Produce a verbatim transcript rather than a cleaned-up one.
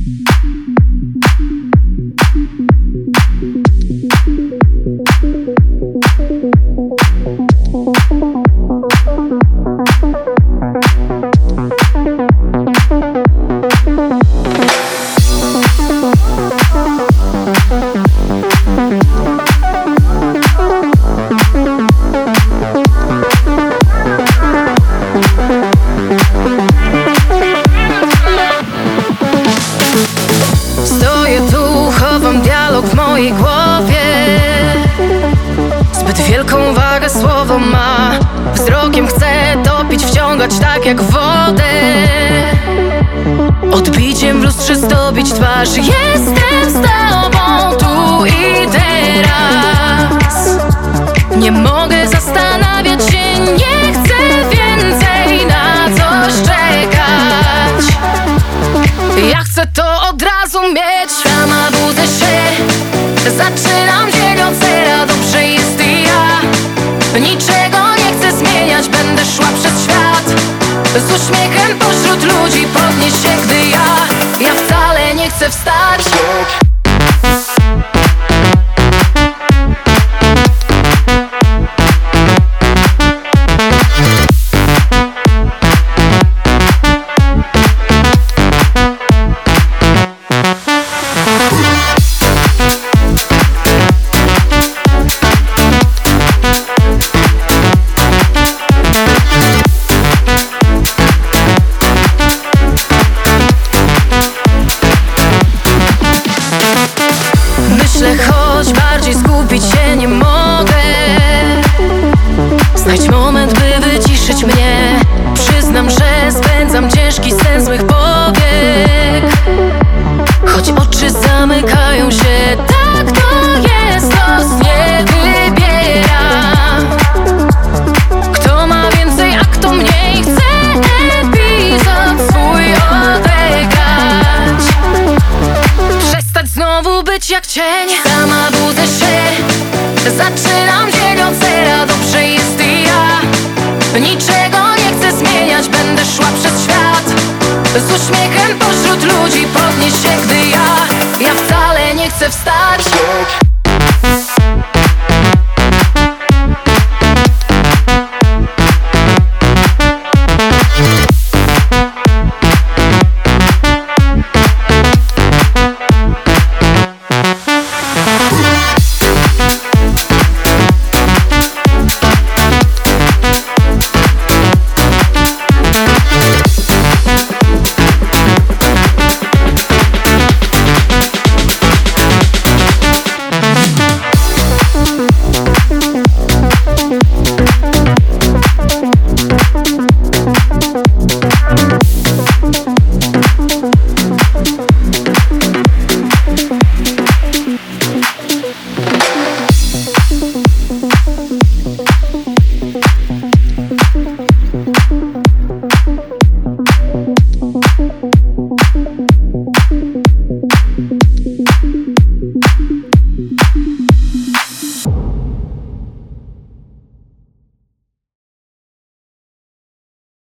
Stoję tu, chowam dialog w mojej głowie. Zbyt wielką wagę słowo ma. Wzrokiem chcę topić, wciągać tak jak wodę. Odbiciem w lustrze zdobić twarz. Jestem z tobą tu i teraz. Nie mogę zastanawiać się, nie chcę więcej na coś czekać. Ja chcę to od razu mieć. Sama budzę się, zaczynam dzień od zera. Dobrze jest i ja. Niczego nie chcę zmieniać, będę szła przez świat z uśmiechem pośród ludzi. Podnieś się, gdy ja, ja wcale nie chcę wstać. Myślę, choć bardziej skupić się nie mogę. Znajdź moment, by wyciszyć mnie. Przyznam, że spędzam ciężki sen złych powiek. Choć oczy zamykają się, tak to jest, los nie wybiera. Kto ma więcej, a kto mniej, chce epizod swój odegrać. Przestać znowu być jak cień. Sama budzę się, zaczynam dzień od zera. Dobrze jest i ja. Niczego nie chcę zmieniać, będę szła przez świat z uśmiechem pośród ludzi.